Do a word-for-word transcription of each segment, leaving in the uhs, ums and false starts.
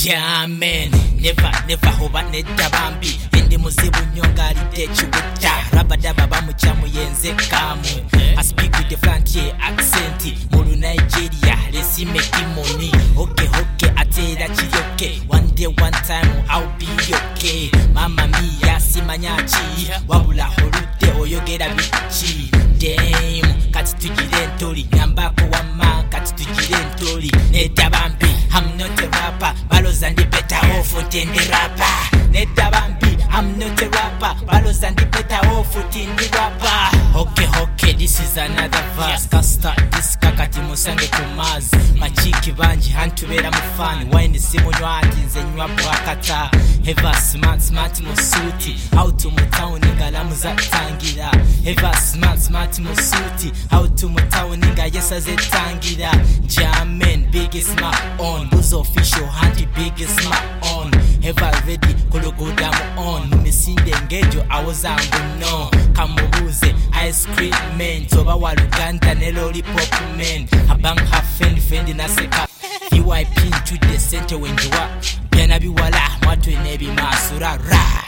Yeah man, never never hoba nedda bambi ndi muzibu nyonga alide chibuta rabadaba bamuchamu yenze kamu. I speak with the frontier accent mulu Nigeria let's make money. Okay okay atera chiyoke one day one time I'll be okay. Mama mia simanyachi wabula holude oyogera bichi. Damn kati tujire ntori nyambako wama kati tujire ntori nedda bambi. I'm not a rapper, Balos and the better off in the rapper. Netta Bambi, I'm not a rapper, Balos and the better off in the rapper. Okay, okay, this is another verse. Casta, this kakati musange kumaz. Machiki banji, hantubera mufani. Wine simu nyuati, nzenywa bwakata. Heva smart, smart musuti. How to mutao ninga lamuza tangira. Heva smart, smart musuti. How to mutao ninga yesa ze tangira. Jamen, biggest ma on. Buzo official, handy biggest ma on. Heva ready, kologo damu on. Numisinde ngejo, awazangu no. Kamubuze, ice cream man. Toba waluganta ne lollipop man. Abang half fendi fendi naseka. V I P to the center when you are. Piana biwala, mwatu nebi masura ra.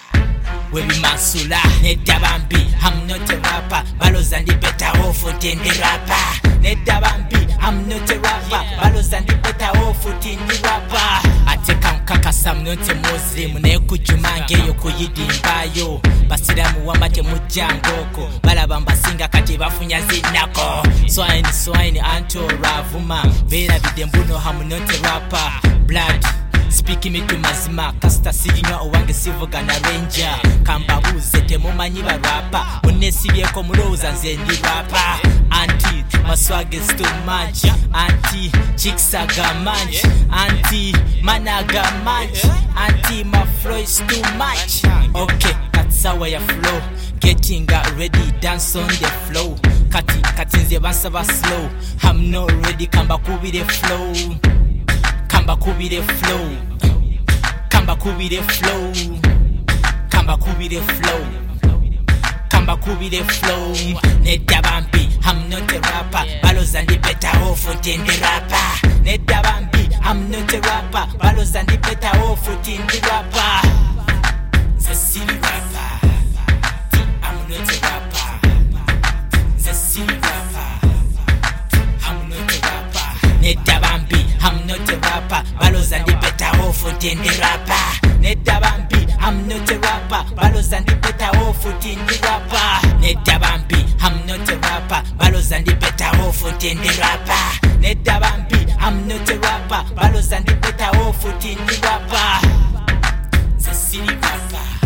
Webi masula, nedda bambi. I'm not a rapper, Balos and the better off in the rapper. Nedda bambi, I'm not a rapper, Balos and the better off in the rapper. Ateka mkakasa mnote Muslim, neku jumange yoko yidimbayo. Basiramu wambate mujangoko, balabamba singa kati bafunya zinako. Swine swine anto ravuma, vera bidembuno I'm not a rapper. Blood speaking me to mazima, kasta sijinywa owange sivuga na ranger. Kambabuze temumanyi ba rapper, unesibiyeko muloza nze ndi rapper. Anti maswag is too much, anti chicks aga much, anti managa much, anti my flow is too much. Okay, that's how I flow, getting ready, dance on the flow. Kati kati nze basaba slow, I'm not ready, kamba kubire flow. Kamba kubire flow, Kamba kubire flow, Kamba kubire flow, Kamba kubire flow. Nedda bambi, I'm not a rapper, Balos and the better off in the rapper. Nedda bambi, I'm not a rapper, Balos and the better off in the rapper. The silly rapper, I'm not a rapper. The silly rapper, I'm not a rapper. Nedda bambi, I'm not a rapper, Balos and the better off in the rapper. Nedda bambi, I'm not a rapper, Balos and the better off in the rapper. Nedda bambi, I'm not a rapper, Balos and the better off in the rapper. Nedda bambi, I'm not a rapper, Balos and the better off in the rapper. The silly rapper.